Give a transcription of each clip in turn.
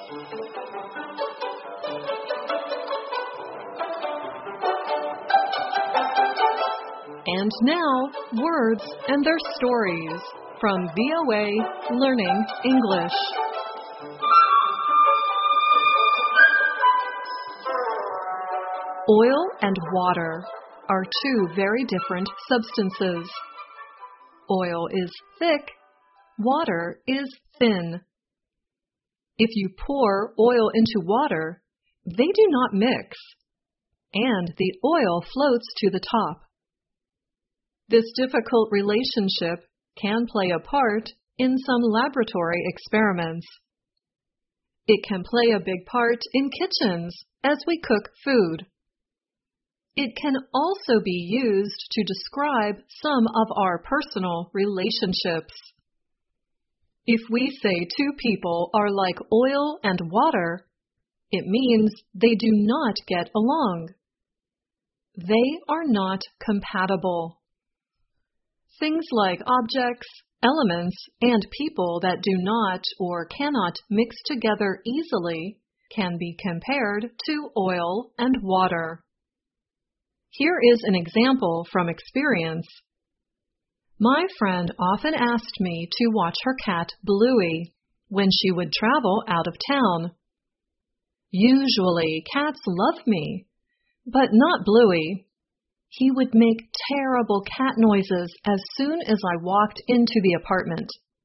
And now, words and their stories from VOA Learning English. Oil and water are two very different substances. Oil is thick, water is thin. If you pour oil into water, they do not mix, and the oil floats to the top. This difficult relationship can play a part in some laboratory experiments. It can play a big part in kitchens as we cook food. It can also be used to describe some of our personal relationships. If we say two people are like oil and water, it means they do not get along. They are not compatible. Things like objects, elements, and people that do not or cannot mix together easily can be compared to oil and water. Here is an example from experience. My friend often asked me to watch her cat Bluey when she would travel out of town. Usually cats love me, but not Bluey. He would make terrible cat noises as soon as I walked into the apartment.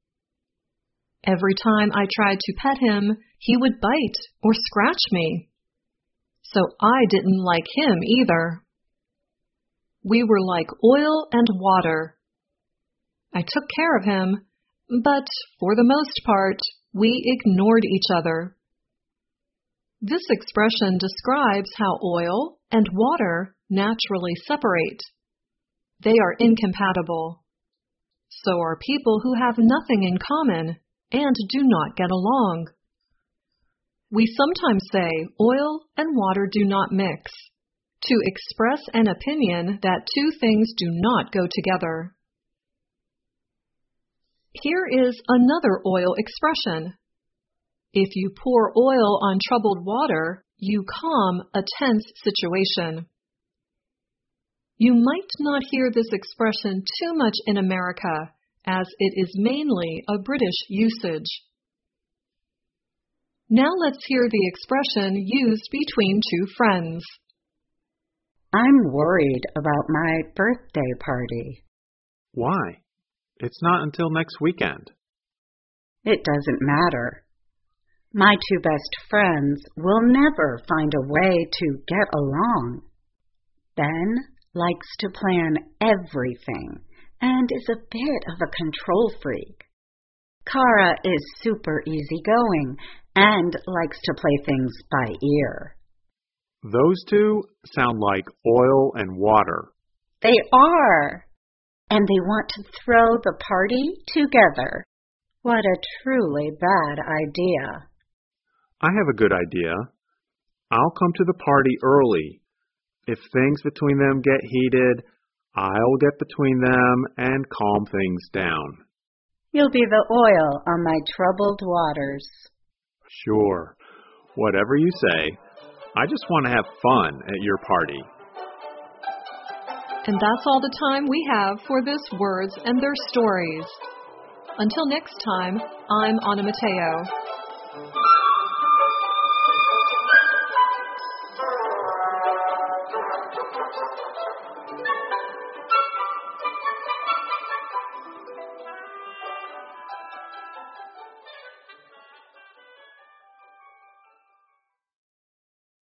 Every time I tried to pet him, he would bite or scratch me. So I didn't like him either. We were like oil and water. I took care of him, but for the most part, we ignored each other. This expression describes how oil and water naturally separate. They are incompatible. So are people who have nothing in common and do not get along. We sometimes say oil and water do not mix, to express an opinion that two things do not go together. Here is another oil expression. If you pour oil on troubled water, you calm a tense situation. You might not hear this expression too much in America, as it is mainly a British usage. Now let's hear the expression used between two friends. I'm worried about my birthday party. Why? It's not until next weekend. It doesn't matter. My two best friends will never find a way to get along. Ben likes to plan everything and is a bit of a control freak. Kara is super easygoing and likes to play things by ear. Those two sound like oil and water. They are. And they want to throw the party together. What a truly bad idea. I have a good idea. I'll come to the party early. If things between them get heated, I'll get between them and calm things down. You'll be the oil on my troubled waters. Sure. Whatever you say. I just want to have fun at your party. And that's all the time we have for this Words and Their Stories. Until next time, I'm Anna Mateo.